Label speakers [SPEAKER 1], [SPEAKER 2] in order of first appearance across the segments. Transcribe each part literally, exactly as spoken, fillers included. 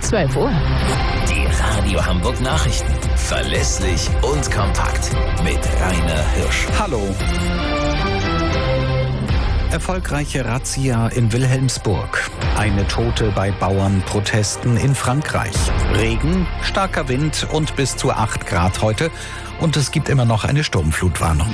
[SPEAKER 1] zwölf Uhr.
[SPEAKER 2] Die Radio Hamburg Nachrichten. Verlässlich und kompakt. Mit Rainer Hirsch.
[SPEAKER 3] Hallo. Erfolgreiche Razzia in Wilhelmsburg. Eine Tote bei Bauernprotesten in Frankreich. Regen, starker Wind und bis zu acht Grad heute. Und es gibt immer noch eine Sturmflutwarnung.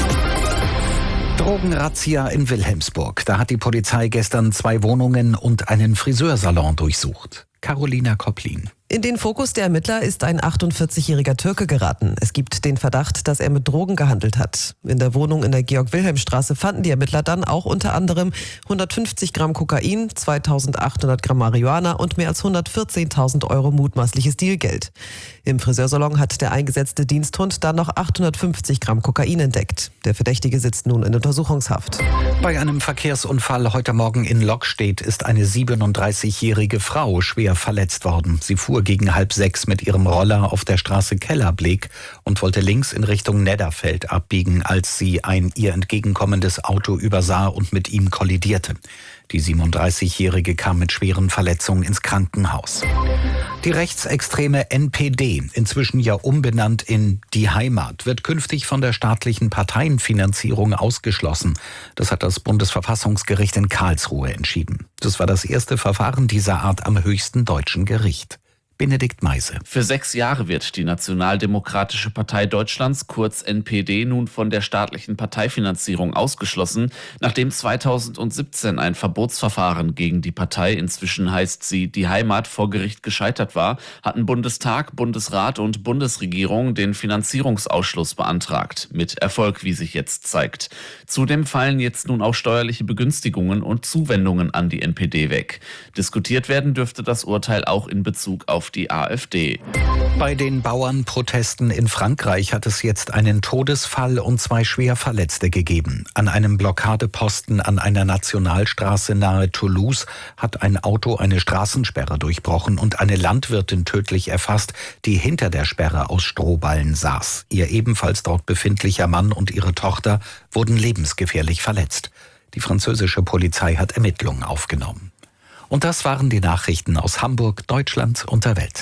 [SPEAKER 3] Drogenrazzia in Wilhelmsburg. Da hat die Polizei gestern zwei Wohnungen und einen Friseursalon durchsucht. Carolina Kopplin.
[SPEAKER 4] In den Fokus der Ermittler ist ein achtundvierzigjähriger Türke geraten. Es gibt den Verdacht, dass er mit Drogen gehandelt hat. In der Wohnung in der Georg-Wilhelm-Straße fanden die Ermittler dann auch unter anderem hundertfünfzig Gramm Kokain, zweitausendachthundert Gramm Marihuana und mehr als hundertvierzehntausend Euro mutmaßliches Dealgeld. Im Friseursalon hat der eingesetzte Diensthund dann noch achthundertfünfzig Gramm Kokain entdeckt. Der Verdächtige sitzt nun in Untersuchungshaft.
[SPEAKER 3] Bei einem Verkehrsunfall heute Morgen in Lockstedt ist eine siebenunddreißigjährige Frau schwer verletzt worden. Sie fuhr gegen halb sechs mit ihrem Roller auf der Straße Kellerblick und wollte links in Richtung Nedderfeld abbiegen, als sie ein ihr entgegenkommendes Auto übersah und mit ihm kollidierte. Die siebenunddreißigjährige kam mit schweren Verletzungen ins Krankenhaus. Die rechtsextreme N P D, inzwischen ja umbenannt in Die Heimat, wird künftig von der staatlichen Parteienfinanzierung ausgeschlossen. Das hat das Bundesverfassungsgericht in Karlsruhe entschieden. Das war das erste Verfahren dieser Art am höchsten deutschen Gericht. Benedikt Meise.
[SPEAKER 5] Für sechs Jahre wird die Nationaldemokratische Partei Deutschlands, kurz N P D, nun von der staatlichen Parteifinanzierung ausgeschlossen, nachdem zweitausendsiebzehn ein Verbotsverfahren gegen die Partei, inzwischen heißt sie Die Heimat, vor Gericht gescheitert war, hatten Bundestag, Bundesrat und Bundesregierung den Finanzierungsausschluss beantragt. Mit Erfolg, wie sich jetzt zeigt. Zudem fallen jetzt nun auch steuerliche Begünstigungen und Zuwendungen an die N P D weg. Diskutiert werden dürfte das Urteil auch in Bezug auf die AfD.
[SPEAKER 3] Bei den Bauernprotesten in Frankreich hat es jetzt einen Todesfall und zwei Schwerverletzte gegeben. An einem Blockadeposten an einer Nationalstraße nahe Toulouse hat ein Auto eine Straßensperre durchbrochen und eine Landwirtin tödlich erfasst, die hinter der Sperre aus Strohballen saß. Ihr ebenfalls dort befindlicher Mann und ihre Tochter wurden lebensgefährlich verletzt. Die französische Polizei hat Ermittlungen aufgenommen. Und das waren die Nachrichten aus Hamburg, Deutschland und der Welt.